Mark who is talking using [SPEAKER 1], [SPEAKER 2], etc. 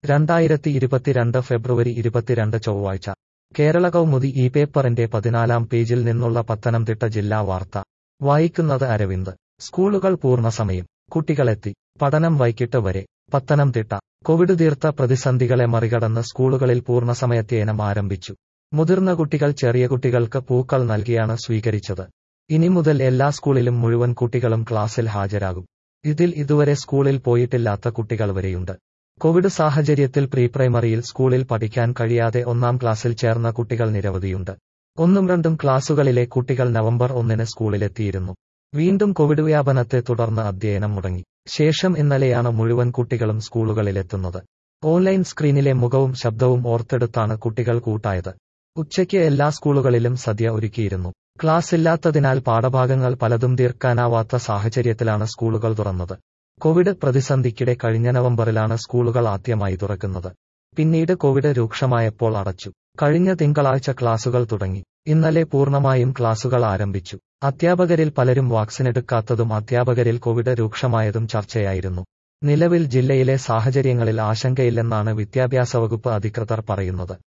[SPEAKER 1] 2022 ഫെബ്രുവരി 22 ചൊവ്വാഴ്ച കേരള കൗമുദി ഈ പേപ്പറിന്റെ 14-ാം പേജിൽ നിന്നുള്ള പത്തനംതിട്ട ജില്ലാ വാർത്ത വായിക്കുന്നത് അരവിന്ദ്. സ്കൂളുകൾ പൂർണ്ണസമയം, കുട്ടികളെത്തി, പഠനം വൈകിട്ട് വരെ. പത്തനംതിട്ട കോവിഡ് തീർത്ത പ്രതിസന്ധികളെ മറികടന്ന് സ്കൂളുകളിൽ പൂർണ്ണസമയധ്യയനം ആരംഭിച്ചു. മുതിർന്ന കുട്ടികൾ ചെറിയ കുട്ടികൾക്ക് പൂക്കൾ നൽകിയാണ് സ്വീകരിച്ചത്. ഇനി മുതൽ എല്ലാ സ്കൂളിലും മുഴുവൻ കുട്ടികളും ക്ലാസ്സിൽ ഹാജരാകും. ഇതിൽ ഇതുവരെ സ്കൂളിൽ പോയിട്ടില്ലാത്ത കുട്ടികൾ വരെയുണ്ട്. കോവിഡ് സാഹചര്യത്തിൽ പ്രീ പ്രൈമറിയിൽ സ്കൂളിൽ പഠിക്കാൻ കഴിയാതെ 1-ാം ക്ലാസ്സിൽ ചേർന്ന കുട്ടികൾ നിരവധിയുണ്ട്. 1-2 ക്ലാസുകളിലെ കുട്ടികൾ നവംബർ 1-ന് സ്കൂളിലെത്തിയിരുന്നു. വീണ്ടും കോവിഡ് വ്യാപനത്തെ തുടർന്ന് അധ്യയനം മുടങ്ങി. ശേഷം ഇന്നലെയാണ് മുഴുവൻ കുട്ടികളും സ്കൂളുകളിലെത്തുന്നത്. ഓൺലൈൻ സ്ക്രീനിലെ മുഖവും ശബ്ദവും ഓർത്തെടുത്താണ് കുട്ടികൾ കൂട്ടായത്. ഉച്ചയ്ക്ക് എല്ലാ സ്കൂളുകളിലും സദ്യ ഒരുക്കിയിരുന്നു. ക്ലാസ് ഇല്ലാത്തതിനാൽ പാഠഭാഗങ്ങൾ പലതും തീർക്കാനാവാത്ത സാഹചര്യത്തിലാണ് സ്കൂളുകൾ തുറന്നത്. കോവിഡ് പ്രതിസന്ധിക്കിടെ കഴിഞ്ഞ നവംബറിലാണ് സ്കൂളുകൾ ആദ്യമായി തുറക്കുന്നത്. പിന്നീട് കോവിഡ് രൂക്ഷമായപ്പോൾ അടച്ചു. കഴിഞ്ഞ തിങ്കളാഴ്ച ക്ലാസുകൾ തുടങ്ങി. ഇന്നലെ പൂർണ്ണമായും ക്ലാസുകൾ ആരംഭിച്ചു. അധ്യാപകരിൽ പലരും വാക്സിനെടുക്കാത്തതും അധ്യാപകരിൽ കോവിഡ് രൂക്ഷമായതും ചർച്ചയായിരുന്നു. നിലവിൽ ജില്ലയിലെ സാഹചര്യങ്ങളിൽ ആശങ്കയില്ലെന്നാണ് വിദ്യാഭ്യാസ വകുപ്പ് അധികൃതർ പറയുന്നത്.